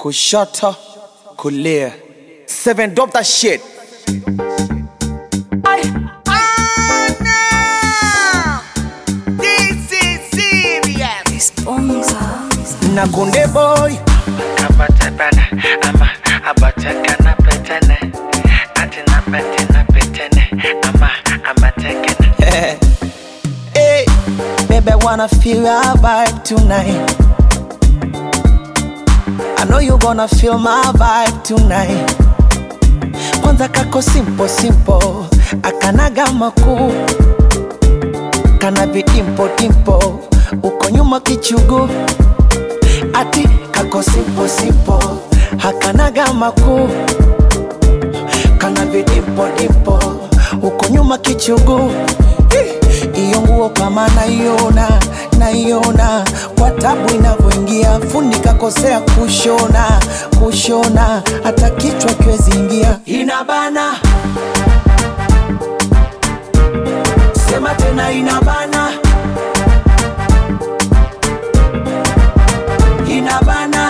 kushoto, kulia. 7, drop that shit. This is serious. Na Konde Boy. Kabatebana, ama abatekana petene. Atina petena petene, ama amatekene. Hey, baby, I wanna feel our vibe tonight. I know you gonna feel my vibe tonight. Kwanza kako simple simple, akanaga makuu, kana vidimpo dimpo, uko nyuma kichugu. Ati kako simple simple, hakanaga makuu, kana vidimpo dimpo, uko nyuma kichugu. Iyo nguo kama naiona kwa tabu inavyoingia, fundi kakosea kushona hata kichwa kiwezi ingia. Inabana, sema tena inabana, inabana,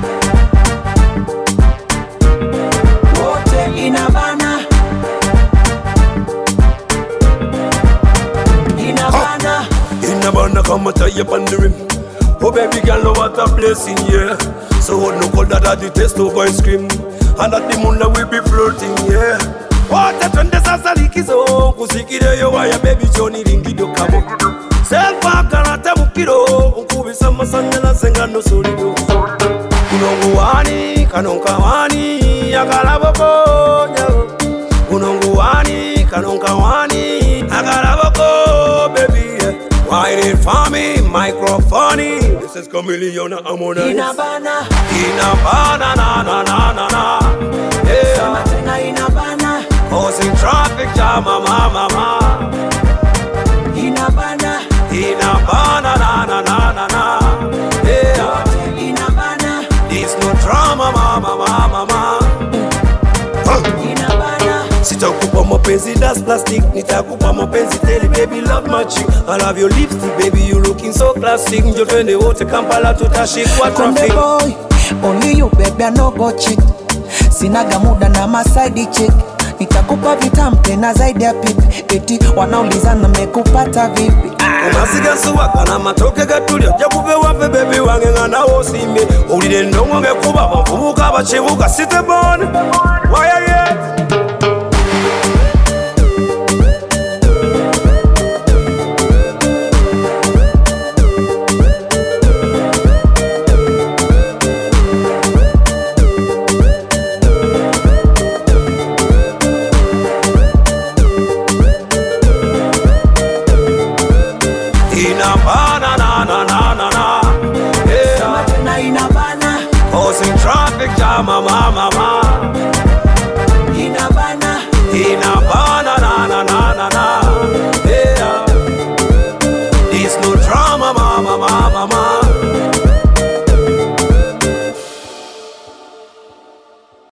wote inabana. Inabana come tie up on the rim. Oh baby girl, know what a blessing, yeah. So what no call that the taste of ice cream. And at the moonlight we be flirting, yeah. What a twende sasa likizo kusikire yo waya baby Johnny ringido kamo. Selfa karata mukiro ukubisa masanyala senga no solido. Unongo wani kanonka wani akalaboko nyago. Unongo wani kanonka wani akalaboko baby. Whining for me, microphone. This is Chameleon Harmonize. Inabana, na na na na na. Yeah. sema tena inabana, Causing traffic jam, mama. inabana, Na na na na. Yeah. inabana, It's no drama, mama. inabana. Sitakupa mapenzi that's plastic, nitakupa mapenzi tell baby love magic. I love your lipstick baby, you looking so classic. Njo twende wote Kampala tutashikwa Konde traffic. Boy, only you baby I no go cheat. Sinaga muda na maside chick, nitakupa vitamu tena zaidi ya pipi. Eti wanaulizana mekupata vipi? Omasiga suwaka na matoke gatulya jakube wape baby wange ngana osimbe. Owulire ndongo ngekuba bavubuka abakibuga City born. Why Inabana na. Yeah. Sema tena inabana, Causing traffic jam, mama.